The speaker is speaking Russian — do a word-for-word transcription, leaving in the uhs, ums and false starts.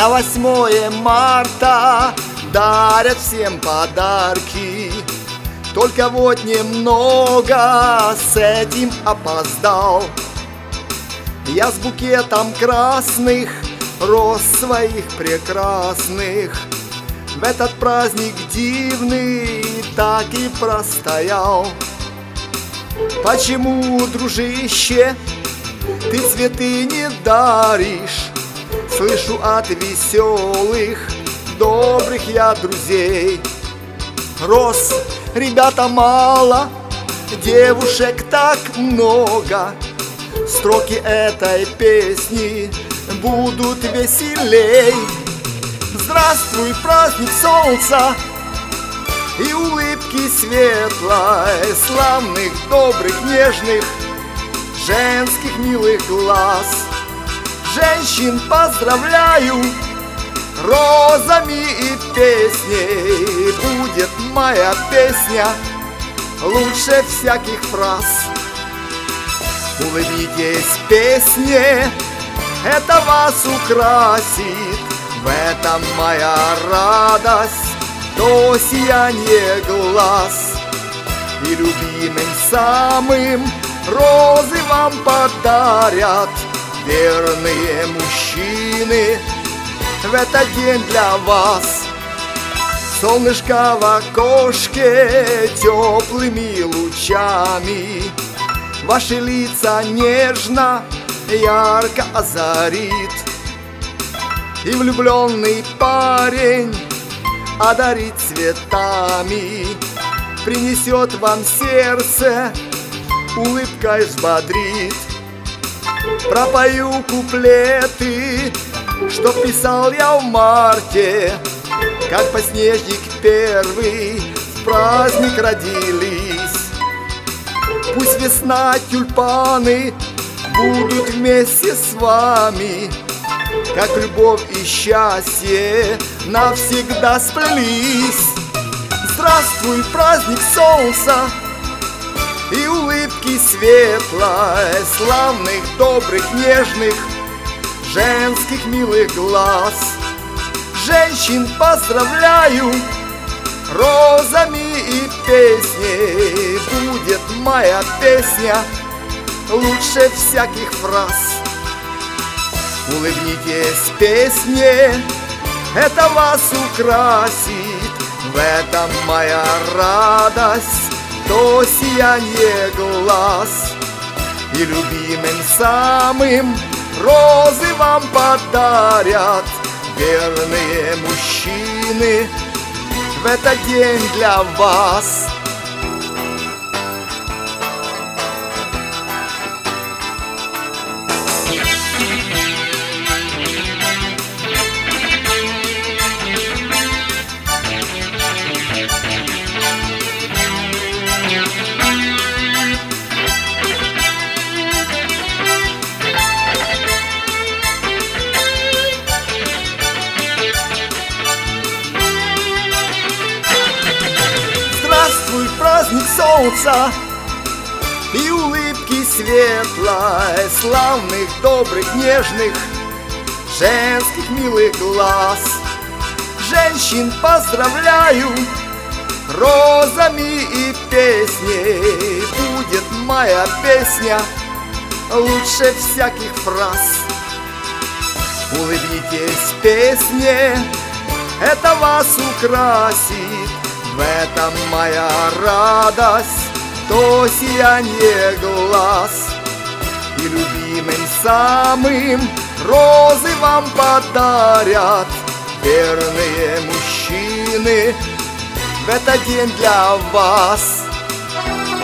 На восьмое марта дарят всем подарки. Только вот немного с этим опоздал. Я с букетом красных роз своих прекрасных в этот праздник дивный так и простоял. Почему, дружище, ты цветы не даришь? Слышу от веселых, добрых я друзей. Роз, ребята, мало, девушек так много. Строки этой песни будут веселей. Здравствуй, праздник солнца и улыбки светлой, славных, добрых, нежных, женских милых глаз. Женщин поздравляю розами и песней. Будет моя песня лучше всяких фраз. Улыбнитесь песне, это вас украсит. В этом моя радость, то сияние глаз. И любимым самым розы вам подарят верные мужчины в этот день для вас. Солнышко в окошке теплыми лучами ваши лица нежно, ярко озарит. И влюбленный парень одарит цветами, принесет вам сердце, улыбкой взбодрит. Пропою куплеты, что писал я в марте, как подснежник первый в праздник родились. Пусть весна, тюльпаны будут вместе с вами, как любовь и счастье навсегда сплелись. Здравствуй, праздник солнца и улыбки светлой, славных, добрых, нежных, женских милых глаз. Женщин поздравляю розами и песней. Будет моя песня лучше всяких фраз. Улыбнитесь песне, это вас украсит. В этом моя радость, то сияние глаз. И любимым самым розы вам подарят верные мужчины в этот день для вас. Здравствуй, праздник солнца и улыбки светлой, славных, добрых, нежных, женских милых глаз. Женщин поздравляю розами и песней. Будет моя песня лучше всяких фраз. Улыбнитесь песне, это вас украсит. В этом моя радость, то сияние глаз. И любимым самым розы вам подарят верные мужчины в этот день для вас.